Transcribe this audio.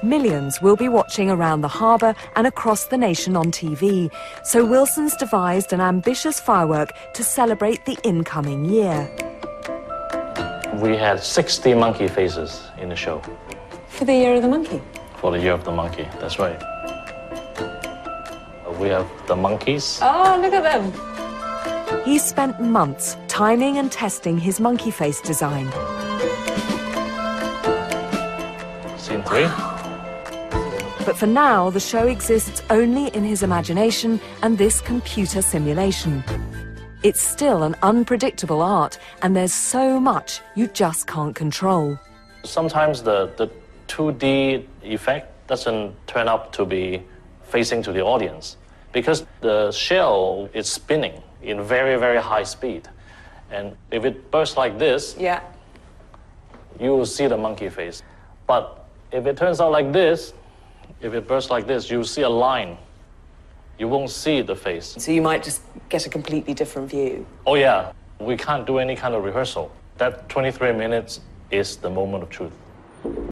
millions will be watching around the harbour and across the nation on TV. So Wilson's devised an ambitious firework to celebrate the incoming year. We had 60 monkey faces in the show. For the Year of the Monkey? For the Year of the Monkey, that's right. We have the monkeys. Oh, look at them. He spent months timing and testing his monkey face design. Scene 3. But for now, the show exists only in his imagination and this computer simulation. It's still an unpredictable art, and there's so much you just can't control. Sometimes the 2D effect doesn't turn out to be facing to the audience because the shell is spinning in very, very high speed. And if it bursts like this, yeah, you will see the monkey face. But if it turns out like this, if it bursts like this, you'll see a line. You won't see the face. so you might just get a completely different view. Oh yeah, we can't do any kind of rehearsal. That 23 minutes is the moment of truth.